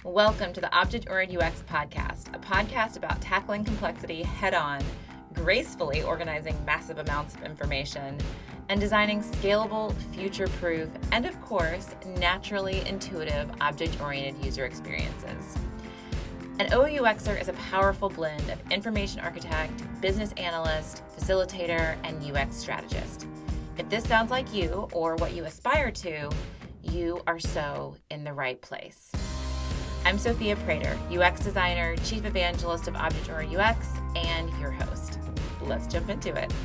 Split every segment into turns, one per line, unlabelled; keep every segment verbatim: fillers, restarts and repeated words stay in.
Welcome to the Object-Oriented U X podcast, a podcast about tackling complexity head-on, gracefully organizing massive amounts of information, and designing scalable, future-proof, and of course, naturally intuitive object-oriented user experiences. An O U Xer is a powerful blend of information architect, business analyst, facilitator, and U X strategist. If this sounds like you or what you aspire to, you are so in the right place. I'm Sophia Prater, U X designer, chief evangelist of Object-Oriented U X, and your host. Let's jump into it.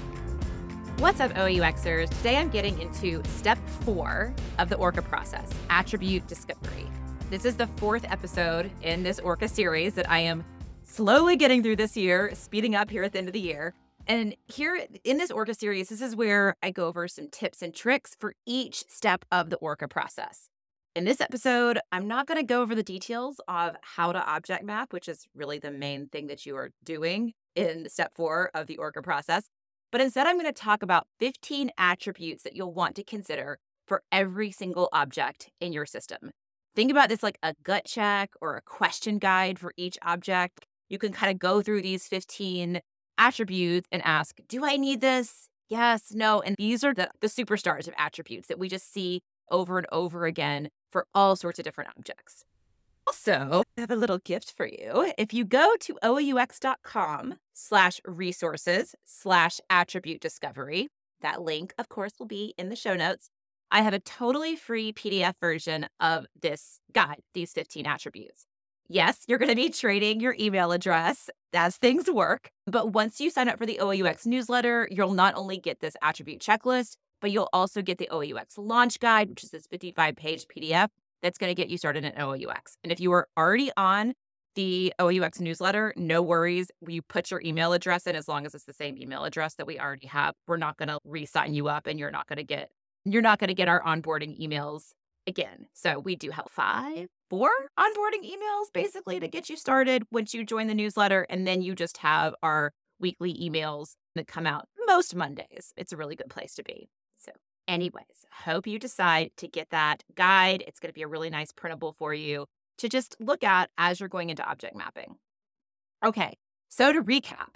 What's up, O U Xers? Today I'm getting into step four of the ORCA process, attribute discovery. This is the fourth episode in this ORCA series that I am slowly getting through this year, speeding up here at the end of the year. And here in this ORCA series, this is where I go over some tips and tricks for each step of the ORCA process. In this episode, I'm not going to go over the details of how to object map, which is really the main thing that you are doing in step four of the ORCA process. But instead, I'm going to talk about fifteen attributes that you'll want to consider for every single object in your system. Think about this like a gut check or a question guide for each object. You can kind of go through these fifteen attributes and ask, do I need this? Yes, no. And these are the, the superstars of attributes that we just see over and over again for all sorts of different objects. Also, I have a little gift for you. If you go to OUX.com slash resources slash attribute discovery, that link, of course, will be in the show notes. I have a totally free P D F version of this guide, these fifteen attributes. Yes, you're going to be trading your email address as things work. But once you sign up for the O U X newsletter, you'll not only get this attribute checklist, but you'll also get the O U X launch guide, which is this fifty-five page P D F that's going to get you started in O U X. And if you are already on the O U X newsletter, no worries. You put your email address in as long as it's the same email address that we already have. We're not going to re-sign you up and you're not going to get you're not going to get our onboarding emails again. So we do have five, four onboarding emails basically to get you started once you join the newsletter. And then you just have our weekly emails that come out most Mondays. It's a really good place to be. So anyways, hope you decide to get that guide. It's going to be a really nice printable for you to just look at as you're going into object mapping. Okay, so to recap,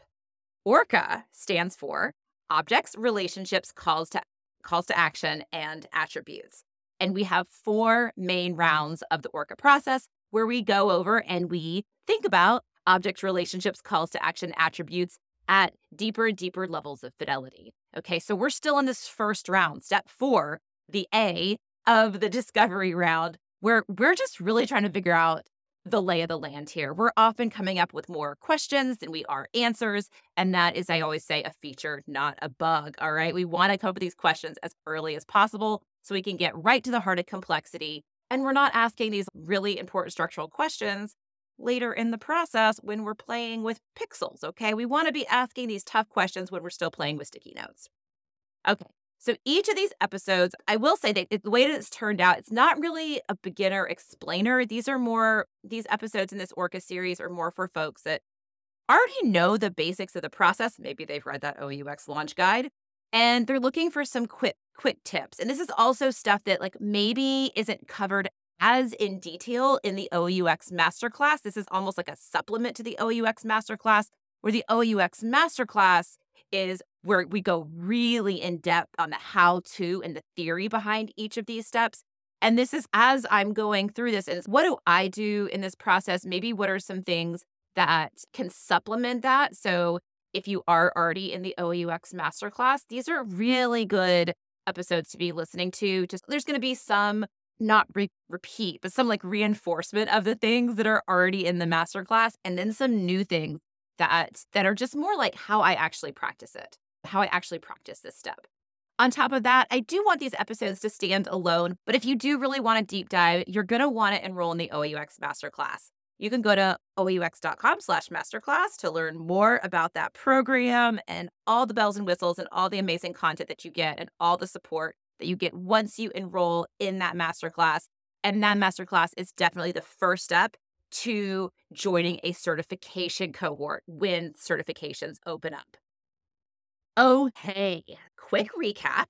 ORCA stands for Objects, Relationships, Calls to calls to action, and attributes. And we have four main rounds of the ORCA process where we go over and we think about object relationships, calls to action, attributes at deeper and deeper levels of fidelity. Okay, so we're still in this first round, step four, the A of the discovery round, where we're just really trying to figure out the lay of the land here. We're often coming up with more questions than we are answers. And that is, I always say, a feature, not a bug. All right. We want to come up with these questions as early as possible so we can get right to the heart of complexity. And we're not asking these really important structural questions later in the process when we're playing with pixels. Okay. We want to be asking these tough questions when we're still playing with sticky notes. Okay. So each of these episodes, I will say that the way that it's turned out, it's not really a beginner explainer. These are more, these episodes in this ORCA series are more for folks that already know the basics of the process. Maybe they've read that O U X launch guide and they're looking for some quick, quick tips. And this is also stuff that like maybe isn't covered as in detail in the O U X masterclass. This is almost like a supplement to the O U X masterclass, where the O U X masterclass is where we go really in depth on the how to and the theory behind each of these steps. And this is as I'm going through this, and it's what do I do in this process? Maybe what are some things that can supplement that? So if you are already in the O U X masterclass, these are really good episodes to be listening to. Just there's going to be some not re- repeat, but some like reinforcement of the things that are already in the masterclass, and then some new things that that are just more like how I actually practice it, how I actually practice this step. On top of that, I do want these episodes to stand alone, but if you do really want a deep dive, you're going to want to enroll in the O U X Masterclass. You can go to OUX.com slash masterclass to learn more about that program and all the bells and whistles and all the amazing content that you get and all the support that you get once you enroll in that masterclass. And that masterclass is definitely the first step to joining a certification cohort when certifications open up. Oh, hey, quick recap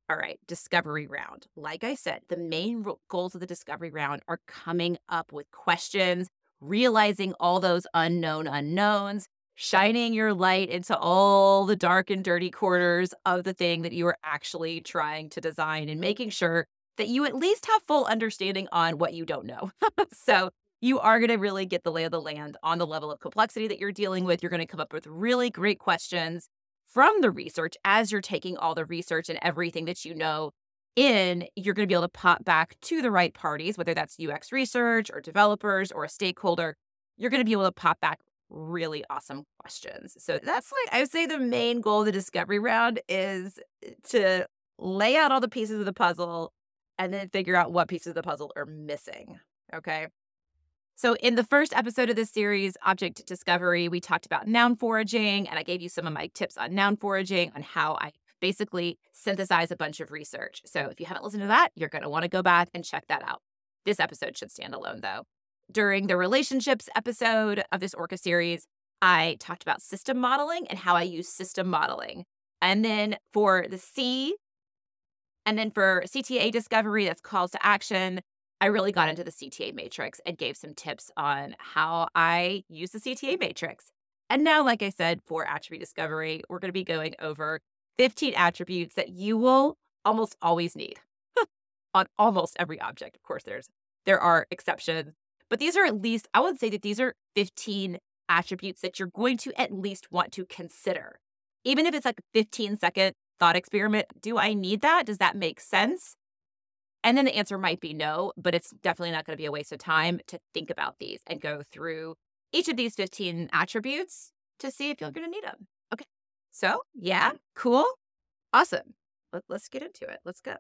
All right, discovery round. Like I said, the main ro- goals of the discovery round are coming up with questions, realizing all those unknown unknowns, shining your light into all the dark and dirty corners of the thing that you are actually trying to design, and making sure that you at least have full understanding on what you don't know. So you are going to really get the lay of the land on the level of complexity that you're dealing with. You're going to come up with really great questions from the research. As you're taking all the research and everything that you know in, you're going to be able to pop back to the right parties, whether that's U X research or developers or a stakeholder. You're going to be able to pop back really awesome questions. So that's, like, I would say the main goal of the discovery round is to lay out all the pieces of the puzzle and then figure out what pieces of the puzzle are missing. Okay. So in the first episode of this series, Object Discovery, we talked about noun foraging, and I gave you some of my tips on noun foraging, on how I basically synthesize a bunch of research. So if you haven't listened to that, you're going to want to go back and check that out. This episode should stand alone, though. During the relationships episode of this Orca series, I talked about system modeling and how I use system modeling. And then for the C, and then for C T A discovery, that's calls to action, I really got into the C T A matrix and gave some tips on how I use the C T A matrix. And now, like I said, for attribute discovery, we're going to be going over fifteen attributes that you will almost always need on almost every object. Of course, there's there are exceptions, but these are at least, I would say that these are fifteen attributes that you're going to at least want to consider. Even if it's like a fifteen second thought experiment, do I need that? Does that make sense? And then the answer might be no, but it's definitely not going to be a waste of time to think about these and go through each of these fifteen attributes to see if you're going to need them. Okay. So, yeah, cool. Awesome. Let, let's get into it. Let's go.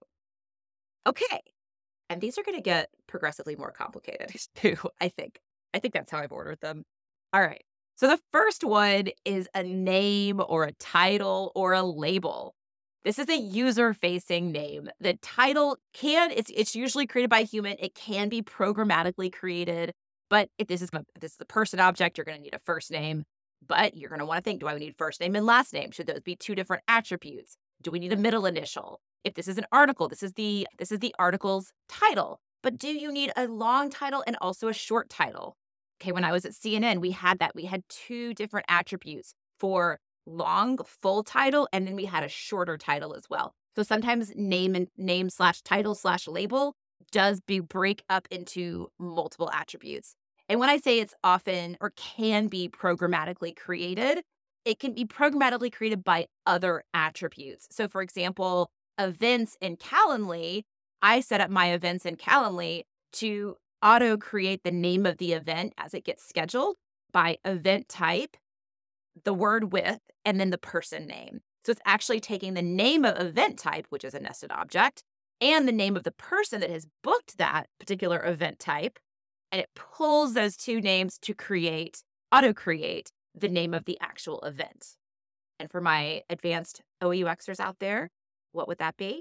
Okay. And these are going to get progressively more complicated too, I think. I think that's how I've ordered them. All right. So the first one is a name or a title or a label. This is a user-facing name. The title can, it's it's usually created by a human. It can be programmatically created, but if this is a, if this is a person object, you're going to need a first name. But you're going to want to think, do I need first name and last name? Should those be two different attributes? Do we need a middle initial? If this is an article, this is the this is the article's title. But do you need a long title and also a short title? Okay, when I was at C N N, we had that. We had two different attributes for long full title, and then we had a shorter title as well. So sometimes name and name slash title slash label does be break up into multiple attributes. And when I say it's often or can be programmatically created, it can be programmatically created by other attributes. So for example, events in Calendly, I set up my events in Calendly to auto create the name of the event as it gets scheduled by event type, the word with, and then the person name. So it's actually taking the name of event type, which is a nested object, and the name of the person that has booked that particular event type, and it pulls those two names to create, auto-create the name of the actual event. And for my advanced O E U Xers out there, what would that be?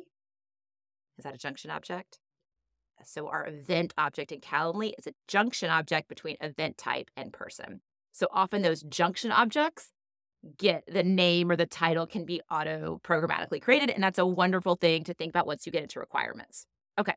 Is that a junction object? So our event object in Calendly is a junction object between event type and person. So often those junction objects get the name or the title can be auto programmatically created. And that's a wonderful thing to think about once you get into requirements. Okay.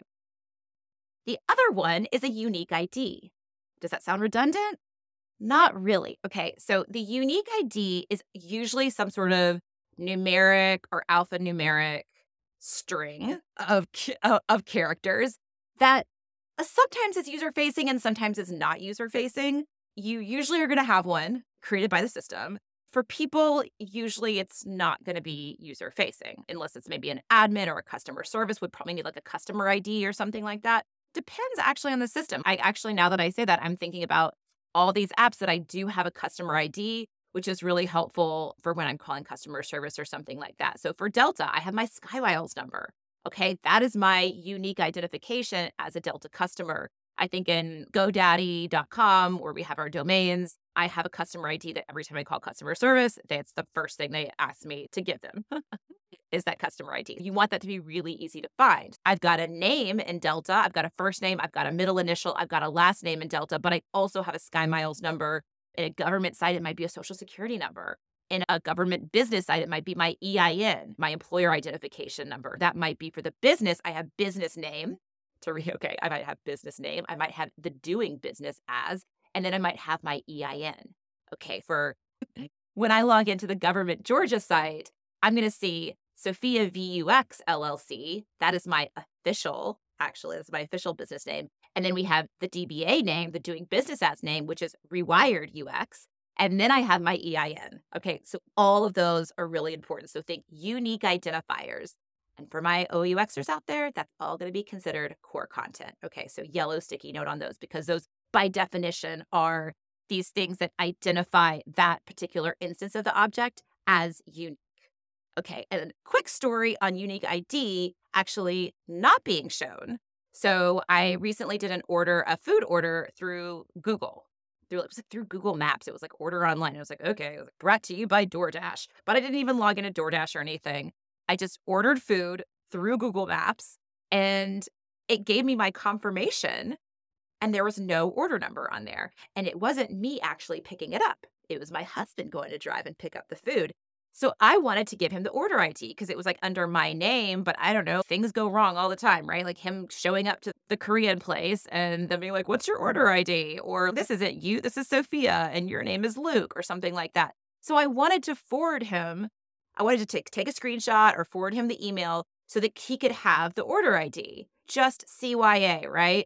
The other one is a unique I D. Does that sound redundant? Not really. Okay. So the unique I D is usually some sort of numeric or alphanumeric string of, of characters that sometimes is user-facing and sometimes is not user-facing. You usually are going to have one created by the system. For people, usually it's not going to be user-facing unless it's maybe an admin or a customer service would probably need like a customer I D or something like that. Depends actually on the system. I actually, now that I say that, I'm thinking about all these apps that I do have a customer I D, which is really helpful for when I'm calling customer service or something like that. So for Delta, I have my SkyMiles number. Okay, that is my unique identification as a Delta customer. I think in GoDaddy dot com, where we have our domains, I have a customer I D that every time I call customer service, that's the first thing they ask me to give them is that customer I D. You want that to be really easy to find. I've got a name in Delta. I've got a first name. I've got a middle initial. I've got a last name in Delta, but I also have a SkyMiles number. In a government site, it might be a social security number. In a government business side, it might be my E I N, my employer identification number. That might be for the business. I have business name to re, okay, I might have business name. I might have the doing business as, and then I might have my E I N. Okay, for when I log into the government Georgia site, I'm going to see Sophia V U X L L C. That is my official, actually, that's my official business name. And then we have the D B A name, the doing business as name, which is Rewired U X. And then I have my E I N. Okay, so all of those are really important. So think unique identifiers. And for my O U Xers out there, that's all going to be considered core content. Okay, so yellow sticky note on those because those by definition are these things that identify that particular instance of the object as unique. Okay, and a quick story on unique I D actually not being shown. So I recently did an order, a food order through Google. Through, it was like through Google Maps. It was like order online. I was like, okay, it was like brought to you by DoorDash. But I didn't even log into DoorDash or anything. I just ordered food through Google Maps and it gave me my confirmation and there was no order number on there. And it wasn't me actually picking it up. It was my husband going to drive and pick up the food. So I wanted to give him the order I D because it was like under my name, but I don't know, things go wrong all the time, right? Like him showing up to the Korean place and then being like, what's your order I D? Or this isn't you, this is Sophia and your name is Luke or something like that. So I wanted to forward him, I wanted to take, take a screenshot or forward him the email so that he could have the order I D, just C Y A, right?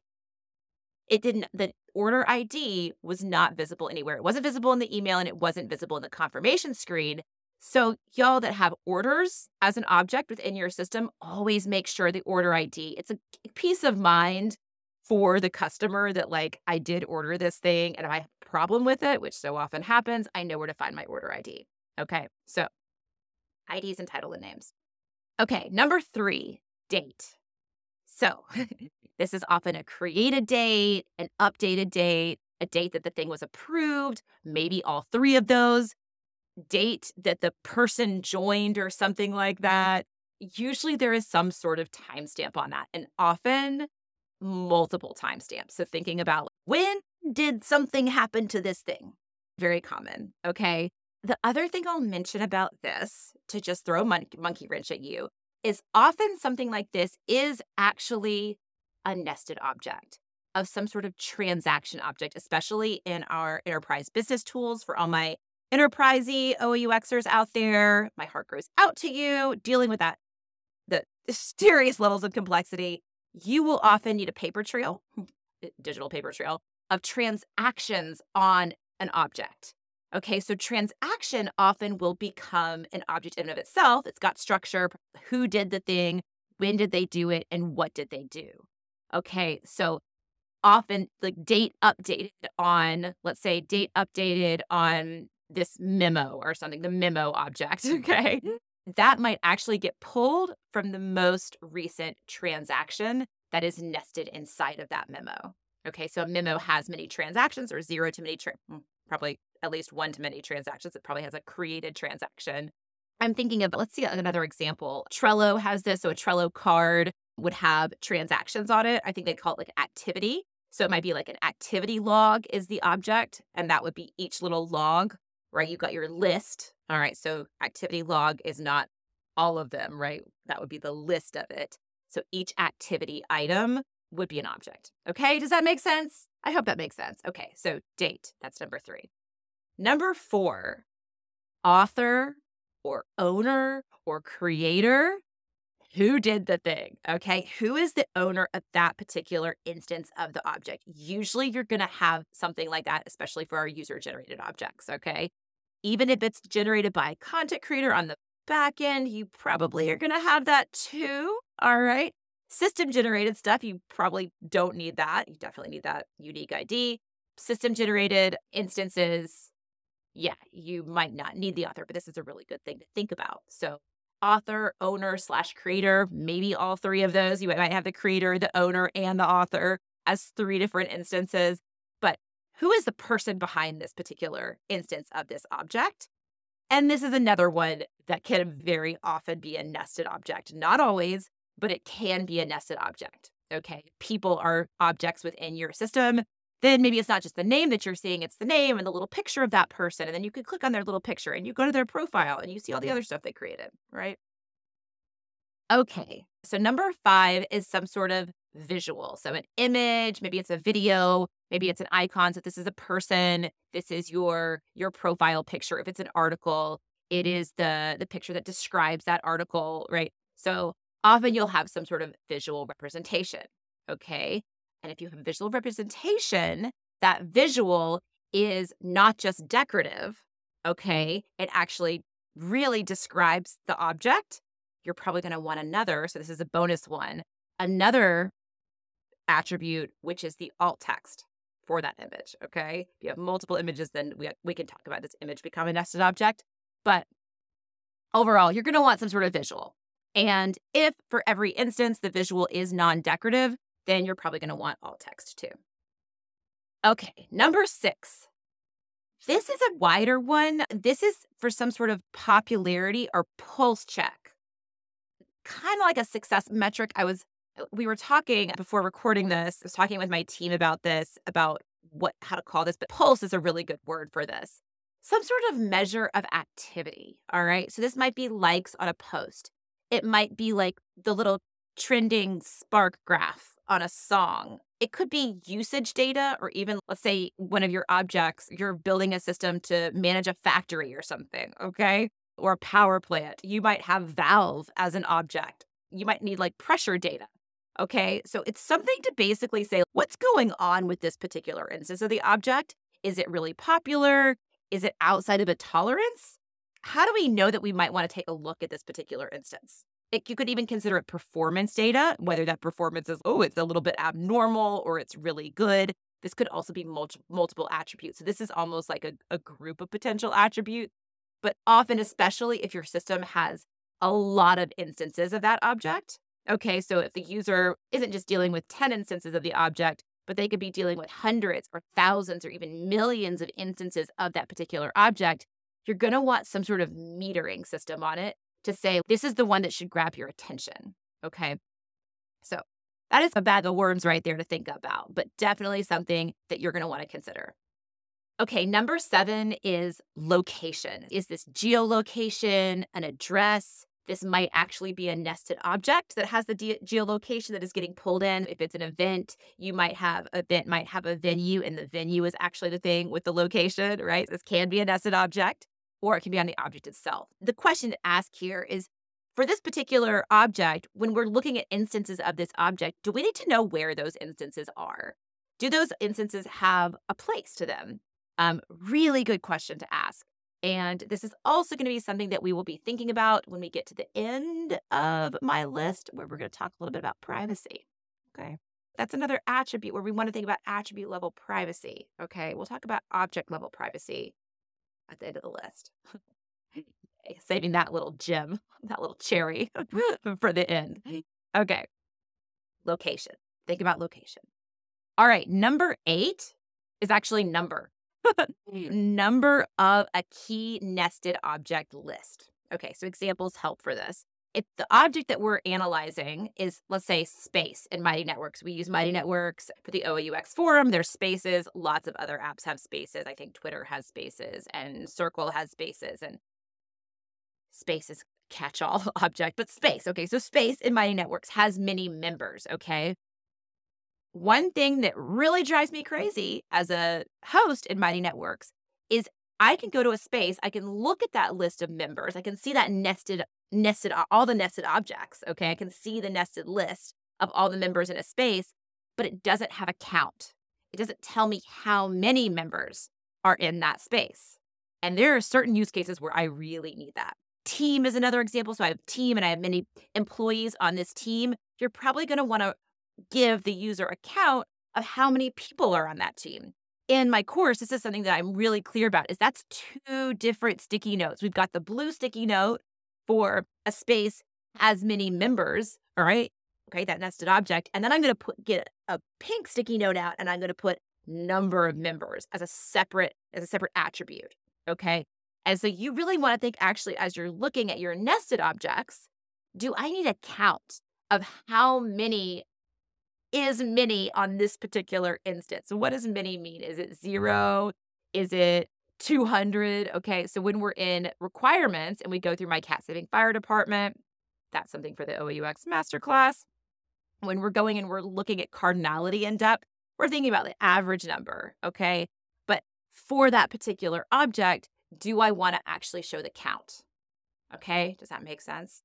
It didn't, the order I D was not visible anywhere. It wasn't visible in the email and it wasn't visible in the confirmation screen. So y'all that have orders as an object within your system, always make sure the order I D, it's a peace of mind for the customer that like, I did order this thing and if I have a problem with it, which so often happens, I know where to find my order I D. Okay, so I Ds and title and names. Okay, number three, date. So this is often a created date, an updated date, a date that the thing was approved, maybe all three of those. Date that the person joined or something like that. Usually there is some sort of timestamp on that and often multiple timestamps. So thinking about when did something happen to this thing? Very common. Okay. The other thing I'll mention about this to just throw a mon- monkey wrench at you is often something like this is actually a nested object of some sort of transaction object, especially in our enterprise business tools for all my enterprisey O U Xers out there. My heart goes out to you dealing with that, the serious levels of complexity. You will often need a paper trail, digital paper trail of transactions on an object. Okay, so transaction often will become an object in and of itself. It's got structure, who did the thing, when did they do it, and what did they do? Okay, so often the date updated on, let's say date updated on this memo or something, the memo object, okay? That might actually get pulled from the most recent transaction that is nested inside of that memo. Okay, so a memo has many transactions or zero to many, tra- probably at least one to many transactions. It probably has a created transaction. I'm thinking of, let's see another example. Trello has this. So a Trello card would have transactions on it. I think they call it like activity. So it might be like an activity log is the object, and that would be each little log, right? You've got your list. All right, so activity log is not all of them, right? That would be the list of it. So each activity item would be an object. Okay, does that make sense? I hope that makes sense. Okay, so date, that's number three. Number four, author or owner or creator. Who did the thing? Okay, who is the owner of that particular instance of the object? Usually you're going to have something like that, especially for our user-generated objects, okay? Even if it's generated by a content creator on the back end, you probably are going to have that too, all right? System-generated stuff, you probably don't need that. You definitely need that unique I D. System-generated instances, yeah, you might not need the author, but this is a really good thing to think about. So author, owner, slash creator, maybe all three of those. You might have the creator, the owner, and the author as three different instances. But who is the person behind this particular instance of this object? And this is another one that can very often be a nested object. Not always, but it can be a nested object. Okay, people are objects within your system then maybe it's not just the name that you're seeing, it's the name and the little picture of that person. And then you can click on their little picture and you go to their profile and you see all the other stuff they created, right? Okay, so number five is some sort of visual. So an image, maybe it's a video, maybe it's an icon. So this is a person, this is your your profile picture. If it's an article, it is the the picture that describes that article, right? So often you'll have some sort of visual representation, okay? And if you have visual representation, that visual is not just decorative, okay? It actually really describes the object. You're probably going to want another, so this is a bonus one, another attribute, which is the alt text for that image, okay? If you have multiple images, then we, we can talk about this image become a nested object. But overall, you're going to want some sort of visual. And if for every instance the visual is non-decorative, then you're probably going to want alt text too. Okay, number six. This is a wider one. This is for some sort of popularity or pulse check. Kind of like a success metric. I was, we were talking before recording this, I was talking with my team about this, about what, how to call this, but pulse is a really good word for this. Some sort of measure of activity, all right? So this might be likes on a post. It might be like the little trending spark graph on a song. It could be usage data, or even, let's say, one of your objects, you're building a system to manage a factory or something, okay? Or a power plant. You might have valve as an object. You might need like pressure data, okay? So it's something to basically say, what's going on with this particular instance of the object? Is it really popular? Is it outside of a tolerance? How do we know that we might want to take a look at this particular instance? It, you could even consider it performance data, whether that performance is, oh, it's a little bit abnormal or it's really good. This could also be multi- multiple attributes. So this is almost like a, a group of potential attributes. But often, especially if your system has a lot of instances of that object. Okay, so if the user isn't just dealing with ten instances of the object, but they could be dealing with hundreds or thousands or even millions of instances of that particular object, you're going to want some sort of metering system on it to say, this is the one that should grab your attention. Okay, so that is a bag of worms right there to think about, but definitely something that you're going to want to consider. Okay, number seven is location. Is this geolocation, an address? This might actually be a nested object that has the de- geolocation that is getting pulled in. If it's an event, you might have event might have a venue, and the venue is actually the thing with the location, right? This can be a nested object, or it can be on the object itself. The question to ask here is, for this particular object, when we're looking at instances of this object, do we need to know where those instances are? Do those instances have a place to them? Um, really good question to ask. And this is also going to be something that we will be thinking about when we get to the end of my list, where we're going to talk a little bit about privacy. Okay. That's another attribute where we want to think about attribute level privacy. Okay. We'll talk about object level privacy at the end of the list. Saving that little gem, that little cherry for the end. Okay. Location. Think about location. All right. Number eight is actually number. Number of a key nested object list. Okay, so examples help for this. If the object that we're analyzing is, let's say, space in Mighty Networks, we use Mighty Networks for the O A U X forum. There's spaces. Lots of other apps have spaces. I think Twitter has spaces, and Circle has spaces, and space is catch-all object, but space. Okay, so space in Mighty Networks has many members, okay? One thing that really drives me crazy as a host in Mighty Networks is I can go to a space, I can look at that list of members, I can see that nested, nested, all the nested objects, okay? I can see the nested list of all the members in a space, but it doesn't have a count. It doesn't tell me how many members are in that space. And there are certain use cases where I really need that. Team is another example. So I have a team and I have many employees on this team. You're probably going to want to give the user a count of how many people are on that team. In my course, this is something that I'm really clear about, is that's two different sticky notes. We've got the blue sticky note for a space as many members, all right? Okay, that nested object. And then I'm going to put get a pink sticky note out, and I'm going to put number of members as a separate as a separate attribute, okay? And so you really want to think, actually, as you're looking at your nested objects, do I need a count of how many is many on this particular instance? So what does many mean? Is it zero? Is it two hundred? Okay, so when we're in requirements and we go through my cat saving fire department, that's something for the O A U X masterclass. When we're going and we're looking at cardinality in depth, we're thinking about the average number, okay? But for that particular object, do I want to actually show the count? Okay, does that make sense?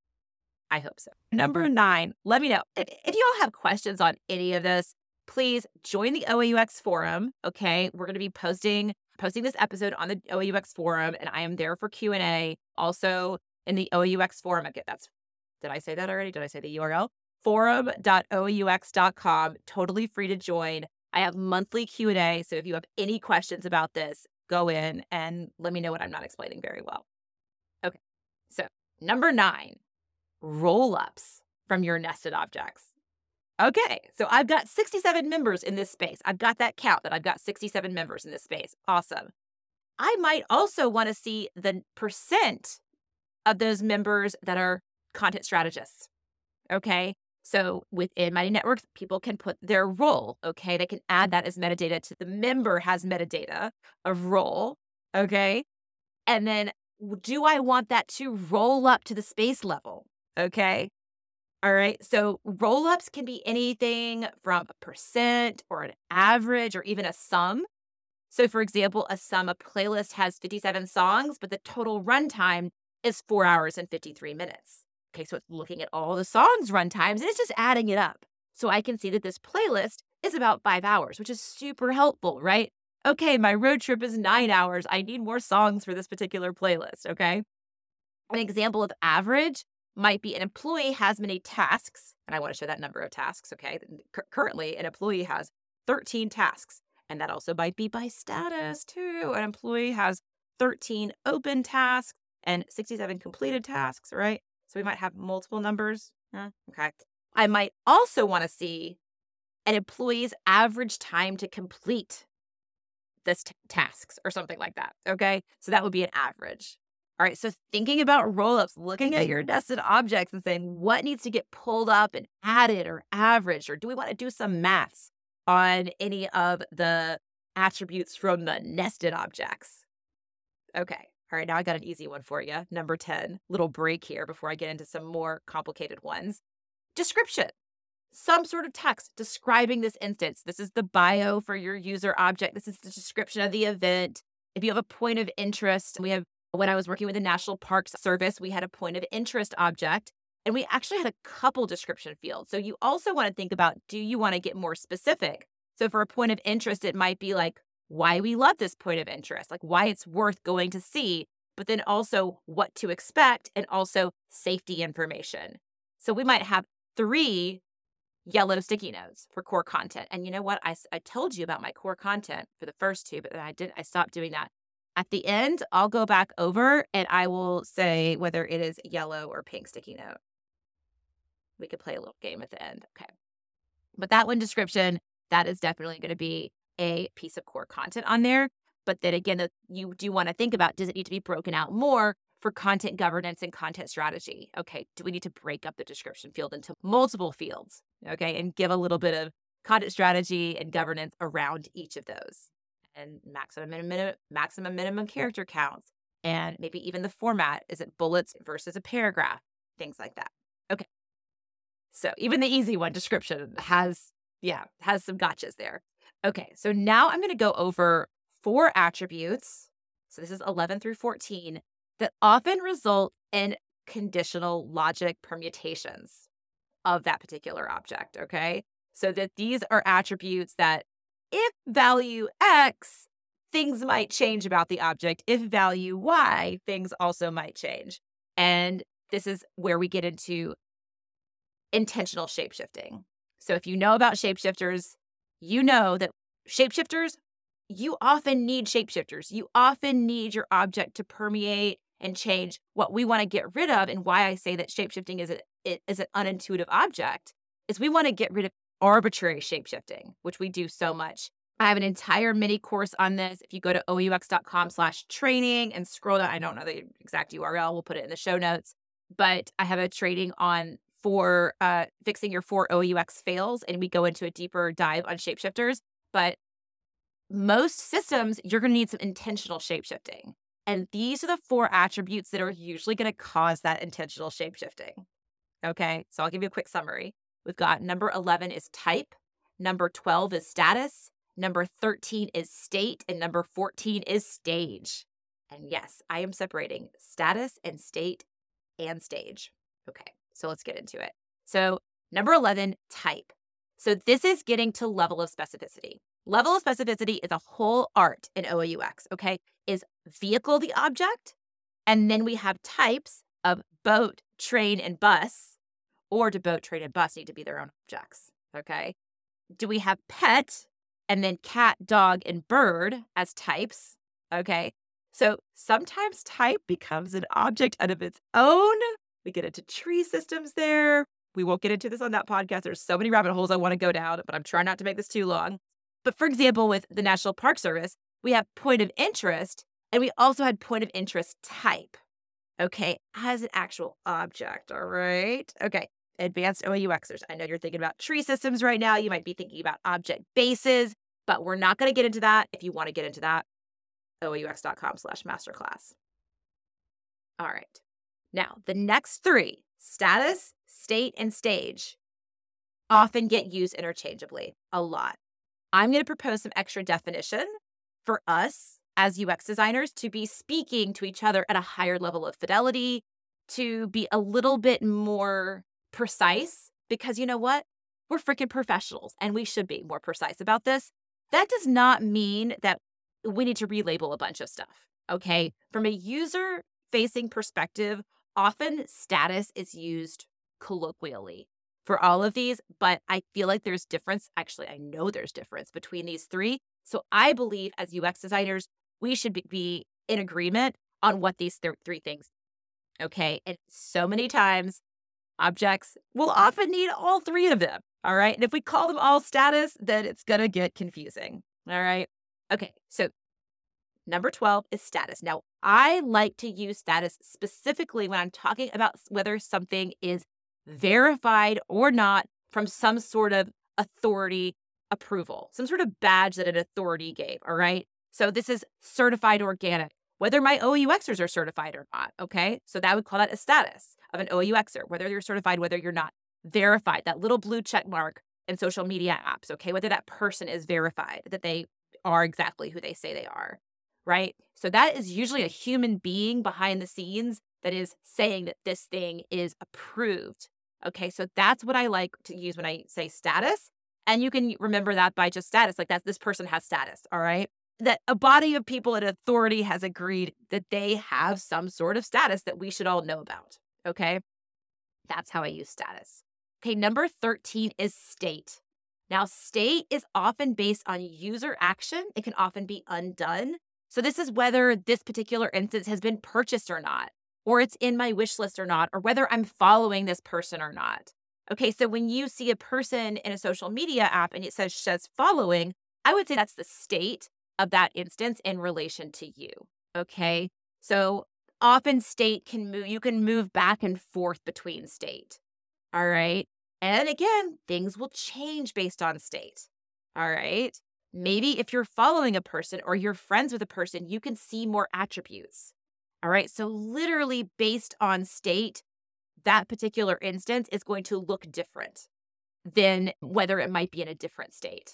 I hope so. Number nine, let me know. If, if you all have questions on any of this, please join the O A U X forum, okay? We're going to be posting posting this episode on the O A U X forum, and I am there for Q and A. Also in the O A U X forum, okay, that's, did I say that already? Did I say the U R L? forum dot O A U X dot com, totally free to join. I have monthly Q and A, so if you have any questions about this, go in and let me know what I'm not explaining very well. Okay, so number nine, roll-ups from your nested objects. Okay, so I've got sixty-seven members in this space. I've got that count that I've got sixty-seven members in this space. Awesome. I might also want to see the percent of those members that are content strategists. Okay, so within Mighty Networks, people can put their role. Okay, they can add that as metadata to the member has metadata of role. Okay, and then do I want that to roll up to the space level? Okay. All right. So roll ups can be anything from a percent or an average or even a sum. So for example, a sum, a playlist has fifty-seven songs, but the total runtime is four hours and fifty-three minutes. Okay. So it's looking at all the songs runtimes and it's just adding it up. So I can see that this playlist is about five hours, which is super helpful, right? Okay. My road trip is nine hours. I need more songs for this particular playlist. Okay. An example of average might be an employee has many tasks, and I want to show that number of tasks, okay? C- currently, an employee has thirteen tasks, and that also might be by status, too. An employee has thirteen open tasks and sixty-seven completed tasks, right? So we might have multiple numbers, huh? Okay. I might also want to see an employee's average time to complete this t- tasks or something like that, okay? So that would be an average. All right, so thinking about roll-ups, looking at your nested objects and saying what needs to get pulled up and added or averaged, or do we want to do some maths on any of the attributes from the nested objects? Okay, all right, now I got an easy one for you. Number ten, little break here before I get into some more complicated ones. Description, some sort of text describing this instance. This is the bio for your user object. This is the description of the event. If you have a point of interest, we have when I was working with the National Parks Service, we had a point of interest object, and we actually had a couple description fields. So you also want to think about, do you want to get more specific? So for a point of interest, it might be like why we love this point of interest, like why it's worth going to see, but then also what to expect and also safety information. So we might have three yellow sticky notes for core content. And you know what? I, I told you about my core content for the first two, but then I did I stopped doing that. At the end, I'll go back over and I will say whether it is yellow or pink sticky note. We could play a little game at the end. Okay. But that one description, that is definitely going to be a piece of core content on there. But then again, you do want to think about, does it need to be broken out more for content governance and content strategy? Okay. Do we need to break up the description field into multiple fields? Okay. And give a little bit of content strategy and governance around each of those. And maximum minimum, maximum minimum character counts, and maybe even the format. Is it bullets versus a paragraph? Things like that. Okay. So even the easy one, description, has, yeah, has some gotchas there. Okay. So now I'm going to go over four attributes. So this is eleven through fourteen that often result in conditional logic permutations of that particular object. Okay. So that these are attributes that if value X, things might change about the object. If value Y, things also might change. And this is where we get into intentional shapeshifting. So if you know about shapeshifters, you know that shapeshifters, you often need shapeshifters. You often need your object to permeate and change. What we want to get rid of, and why I say that shapeshifting is, a, it is an unintuitive object, is we want to get rid of arbitrary shapeshifting, which we do so much. I have an entire mini course on this. If you go to O U X dot com slash training and scroll down, I don't know the exact U R L, we'll put it in the show notes, but I have a training on for uh, fixing your four O U X fails, and we go into a deeper dive on shapeshifters. But most systems, you're going to need some intentional shapeshifting. And these are the four attributes that are usually going to cause that intentional shapeshifting. Okay, so I'll give you a quick summary. We've got number eleven is type, number twelve is status, number thirteen is state, and number fourteen is stage. And yes, I am separating status and state and stage. Okay, so let's get into it. So number eleven, type. So this is getting to level of specificity. Level of specificity is a whole art in O O U X, okay? Is vehicle the object? And then we have types of boat, train, and bus, or do boat, train, and bus need to be their own objects, okay? Do we have pet, and then cat, dog, and bird as types, okay? So sometimes type becomes an object out of its own. We get into tree systems there. We won't get into this on that podcast. There's so many rabbit holes I want to go down, but I'm trying not to make this too long. But for example, with the National Park Service, we have point of interest, and we also had point of interest type, okay, as an actual object, all right? Okay, advanced O A U Xers. I know you're thinking about tree systems right now. You might be thinking about object bases, but we're not going to get into that. If you want to get into that, oaux.com slash masterclass. All right. Now, the next three, status, state, and stage, often get used interchangeably a lot. I'm going to propose some extra definition for us as U X designers to be speaking to each other at a higher level of fidelity, to be a little bit more precise, because you know what? We're freaking professionals and we should be more precise about this. That does not mean that we need to relabel a bunch of stuff, okay? From a user-facing perspective, often status is used colloquially for all of these, but I feel like there's difference. Actually, I know there's difference between these three. So I believe as U X designers, we should be in agreement on what these th- three things, okay? And so many times, objects will often need all three of them, all right? And if we call them all status, then it's going to get confusing, all right? Okay, so number twelve is status. Now, I like to use status specifically when I'm talking about whether something is verified or not from some sort of authority approval, some sort of badge that an authority gave, all right? So this is certified organic, whether my O U Xers are certified or not, okay? So that would call that a status of an O U Xer, whether you're certified, whether you're not. Verified, that little blue check mark in social media apps, okay? Whether that person is verified, that they are exactly who they say they are, right? So that is usually a human being behind the scenes that is saying that this thing is approved, okay? So that's what I like to use when I say status. And you can remember that by just status, like that this person has status, all right? That a body of people in authority has agreed that they have some sort of status that we should all know about, okay? That's how I use status. Okay, number thirteen is state. Now, state is often based on user action. It can often be undone. So this is whether this particular instance has been purchased or not, or it's in my wish list or not, or whether I'm following this person or not. Okay, so when you see a person in a social media app and it says, says following, I would say that's the state of that instance in relation to you, okay? So often state can move, you can move back and forth between state, all right? And again, things will change based on state, all right? Maybe if you're following a person or you're friends with a person, you can see more attributes, all right? So literally based on state, that particular instance is going to look different than whether it might be in a different state.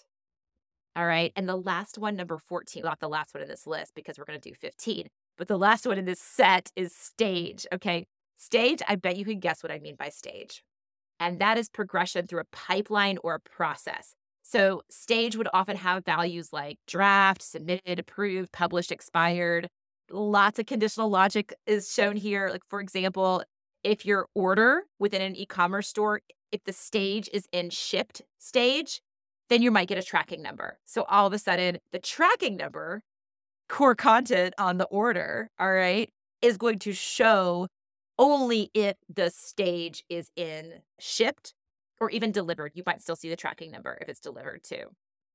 All right. And the last one, number fourteen, not the last one in this list because we're going to do fifteen, but the last one in this set is stage. Okay. Stage, I bet you can guess what I mean by stage. And that is progression through a pipeline or a process. So stage would often have values like draft, submitted, approved, published, expired. Lots of conditional logic is shown here. Like, for example, if your order within an e-commerce store, if the stage is in shipped stage, then you might get a tracking number. So all of a sudden, the tracking number, core content on the order, all right, is going to show only if the stage is in shipped or even delivered. You might still see the tracking number if it's delivered too.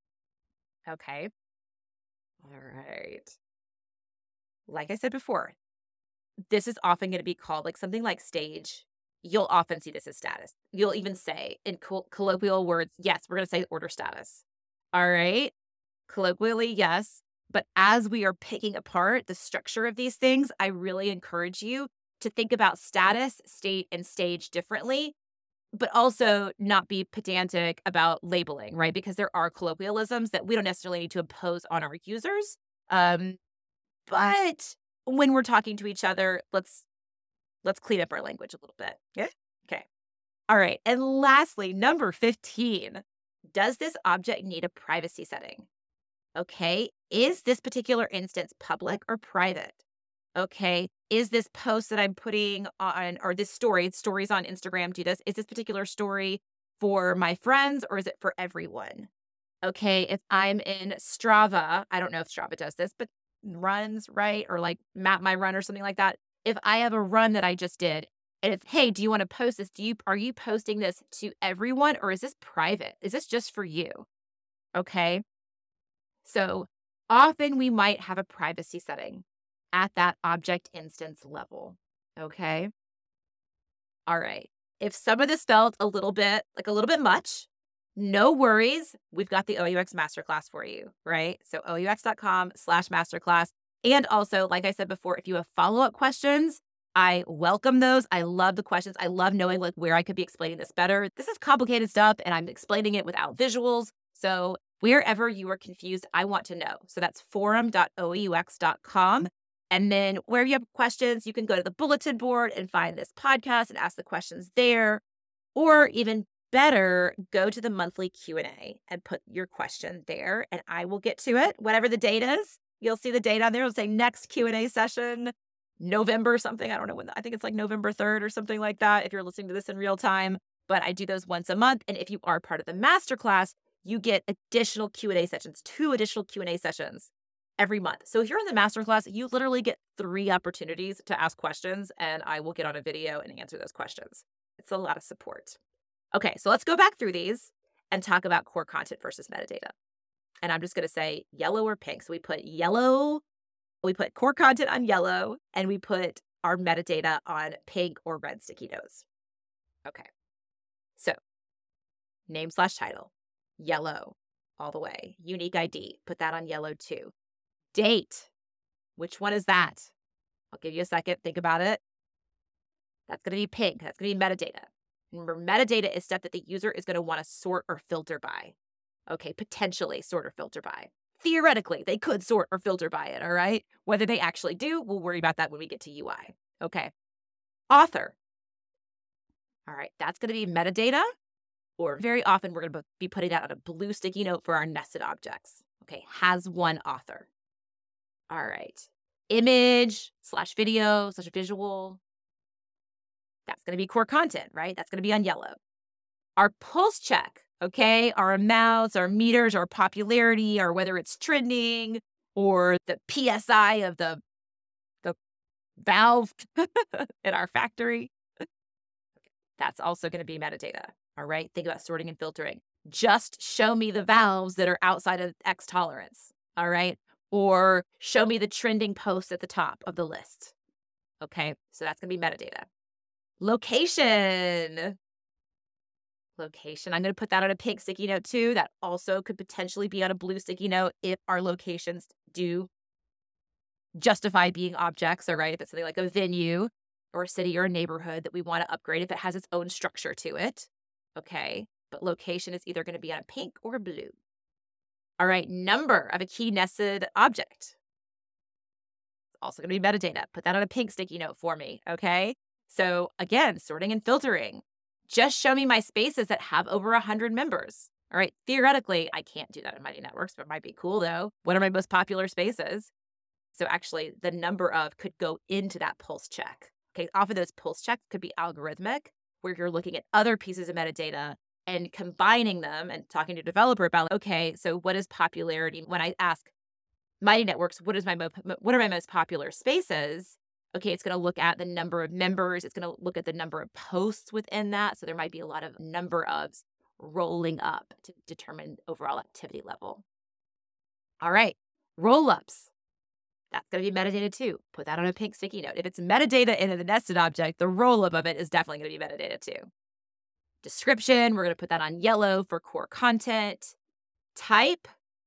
Okay. All right. Like I said before, this is often going to be called like something like stage you'll often see this as status. You'll even say in coll- colloquial words, yes, we're going to say order status. All right. Colloquially, yes. But as we are picking apart the structure of these things, I really encourage you to think about status, state, and stage differently, but also not be pedantic about labeling, right? Because there are colloquialisms that we don't necessarily need to impose on our users. Um, but when we're talking to each other, let's let's clean up our language a little bit. Yeah. Okay. All right. And lastly, number fifteen, does this object need a privacy setting? Okay. Is this particular instance public or private? Okay. Is this post that I'm putting on, or this story, stories on Instagram do this, is this particular story for my friends or is it for everyone? Okay. If I'm in Strava, I don't know if Strava does this, but runs, right? Or like Map My Run or something like that. If I have a run that I just did and it's, hey, do you want to post this? Do you, are you posting this to everyone or is this private? Is this just for you? Okay. So often we might have a privacy setting at that object instance level. Okay. All right. If some of this felt a little bit like a little bit much, no worries. We've got the O U X masterclass for you, right? So OUX.com slash masterclass. And also, like I said before, if you have follow-up questions, I welcome those. I love the questions. I love knowing like where I could be explaining this better. This is complicated stuff and I'm explaining it without visuals. So wherever you are confused, I want to know. So that's forum dot O U X dot com. And then where you have questions, you can go to the bulletin board and find this podcast and ask the questions there. Or even better, go to the monthly Q and A and put your question there and I will get to it. Whatever the date is, you'll see the date on there. It'll say next Q and A session, November something. I don't know when. I think it's like November third or something like that if you're listening to this in real time. But I do those once a month. And if you are part of the masterclass, you get additional Q and A sessions, two additional Q and A sessions every month. So if you're in the masterclass, you literally get three opportunities to ask questions and I will get on a video and answer those questions. It's a lot of support. Okay, so let's go back through these and talk about core content versus metadata. And I'm just going to say yellow or pink. So we put yellow, we put core content on yellow, and we put our metadata on pink or red sticky notes. Okay, so name slash title, yellow all the way. Unique I D, put that on yellow too. Date, which one is that? I'll give you a second, think about it. That's going to be pink. That's going to be metadata. Remember, metadata is stuff that the user is going to want to sort or filter by. Okay, potentially sort or filter by. Theoretically, they could sort or filter by it, all right? Whether they actually do, we'll worry about that when we get to U I. Okay. Author. All right, that's going to be metadata, or very often we're going to be putting that on a blue sticky note for our nested objects. Okay, has one author. All right. Image slash video slash visual. That's going to be core content, right? That's going to be on yellow. Our pulse check, okay, our amounts, our meters, our popularity, or whether it's trending or the P S I of the, the valve in our factory. That's also going to be metadata, all right? Think about sorting and filtering. Just show me the valves that are outside of X tolerance, all right? Or show me the trending posts at the top of the list, okay? So that's going to be metadata. Location. Location. I'm going to put that on a pink sticky note too. That also could potentially be on a blue sticky note if our locations do justify being objects, all right? If it's something like a venue or a city or a neighborhood that we want to upgrade, if it has its own structure to it, okay? But location is either going to be on a pink or a blue. All right, number of a key nested object. Also going to be metadata. Put that on a pink sticky note for me, okay? So again, sorting and filtering. Just show me my spaces that have over one hundred members. All right, theoretically, I can't do that in Mighty Networks, but it might be cool though. What are my most popular spaces? So actually, the number of could go into that pulse check. Okay, often those pulse checks could be algorithmic, where you're looking at other pieces of metadata and combining them and talking to a developer about, okay, so what is popularity? When I ask Mighty Networks, what is my mo- what are my most popular spaces? Okay, it's going to look at the number of members. It's going to look at the number of posts within that. So there might be a lot of number ofs rolling up to determine overall activity level. All right, roll-ups. that's going to be metadata too. Put that on a pink sticky note. If it's metadata in the nested object, the roll-up of it is definitely going to be metadata too. Description, we're going to put that on yellow for core content. Type,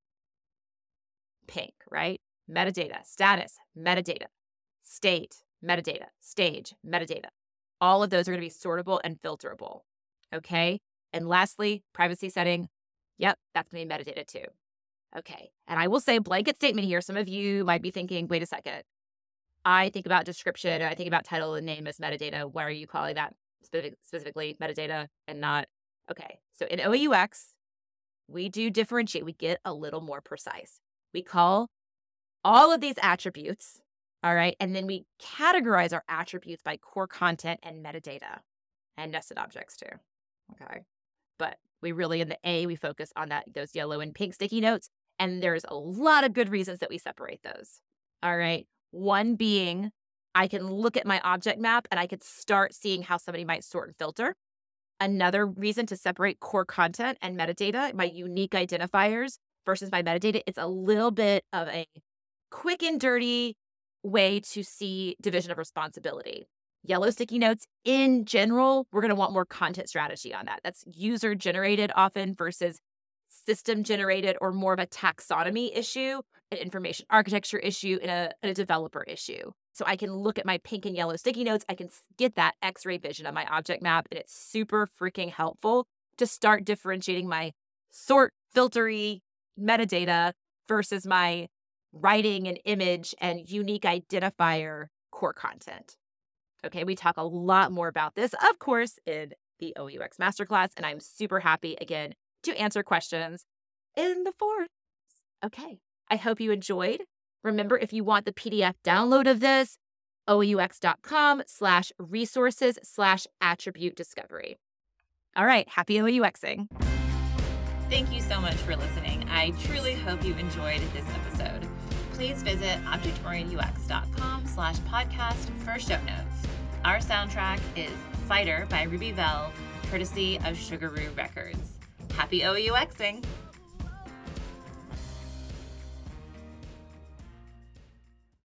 pink, right? Metadata, status, metadata, state, metadata, stage, metadata. All of those are going to be sortable and filterable, okay? And lastly, privacy setting. Yep, that's going to be metadata too. Okay, and I will say blanket statement here. Some of you might be thinking, wait a second. I think about description, or I think about title and name as metadata. Why are you calling that specific, specifically metadata and not? Okay, so in O A U X, we do differentiate. We get a little more precise. We call all of these attributes, all right, and then we categorize our attributes by core content and metadata and nested objects too, okay? But we really, in the A, we focus on that those yellow and pink sticky notes, and there's a lot of good reasons that we separate those, all right? One being, I can look at my object map and I could start seeing how somebody might sort and filter. Another reason to separate core content and metadata, my unique identifiers versus my metadata, it's a little bit of a quick and dirty way to see division of responsibility. Yellow sticky notes, in general, we're going to want more content strategy on that. That's user generated often versus system generated, or more of a taxonomy issue, an information architecture issue, and a, and a developer issue. So I can look at my pink and yellow sticky notes. I can get that X-ray vision of my object map, and it's super freaking helpful to start differentiating my sort, filtery metadata versus my writing and image and unique identifier core content. Okay, we talk a lot more about this, of course, in the O A U X Masterclass, and I'm super happy, again, to answer questions in the forums. Okay, I hope you enjoyed. Remember, if you want the P D F download of this, oaux.com slash resources slash attribute discovery. All right, happy OAUXing.
Thank you so much for listening. I truly hope you enjoyed this episode. Please visit object-orientedux.com slash podcast for show notes. Our soundtrack is Fighter by Ruby Vell, courtesy of Sugaroo Records. Happy OAUXing!